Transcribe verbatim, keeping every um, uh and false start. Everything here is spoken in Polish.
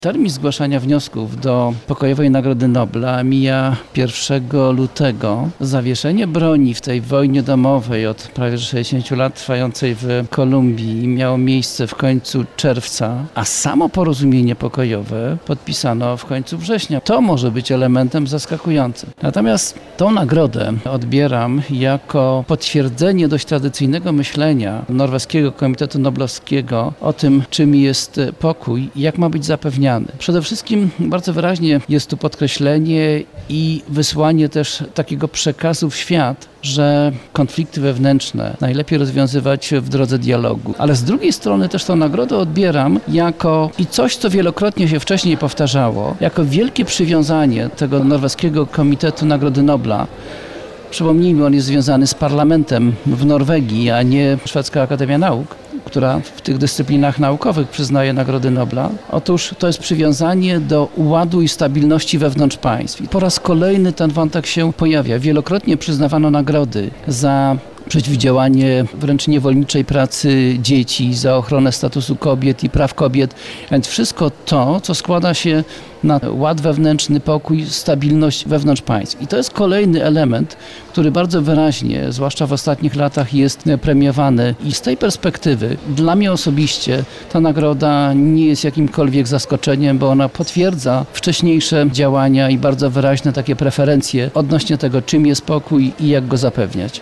Termin zgłaszania wniosków do Pokojowej Nagrody Nobla mija pierwszego lutego. Zawieszenie broni w tej wojnie domowej od prawie sześćdziesięciu lat trwającej w Kolumbii miało miejsce w końcu czerwca, a samo porozumienie pokojowe podpisano w końcu września. To może być elementem zaskakującym. Natomiast tą nagrodę odbieram jako potwierdzenie dość tradycyjnego myślenia Norweskiego Komitetu Noblowskiego o tym, czym jest pokój i jak ma być zapewniany. Przede wszystkim bardzo wyraźnie jest tu podkreślenie i wysłanie też takiego przekazu w świat, że konflikty wewnętrzne najlepiej rozwiązywać w drodze dialogu. Ale z drugiej strony też tę nagrodę odbieram jako i coś, co wielokrotnie się wcześniej powtarzało, jako wielkie przywiązanie tego Norweskiego Komitetu Nagrody Nobla. Przypomnijmy, on jest związany z parlamentem w Norwegii, a nie Szwedzka Akademia Nauk, która w tych dyscyplinach naukowych przyznaje Nagrody Nobla. Otóż to jest przywiązanie do ładu i stabilności wewnątrz państw. I po raz kolejny ten wątek się pojawia. Wielokrotnie przyznawano nagrody za przeciwdziałanie wręcz niewolniczej pracy dzieci, za ochronę statusu kobiet i praw kobiet. Więc wszystko to, co składa się na ład wewnętrzny, pokój, stabilność wewnątrz państw. I to jest kolejny element, który bardzo wyraźnie, zwłaszcza w ostatnich latach, jest premiowany. I z tej perspektywy dla mnie osobiście ta nagroda nie jest jakimkolwiek zaskoczeniem, bo ona potwierdza wcześniejsze działania i bardzo wyraźne takie preferencje odnośnie tego, czym jest pokój i jak go zapewniać.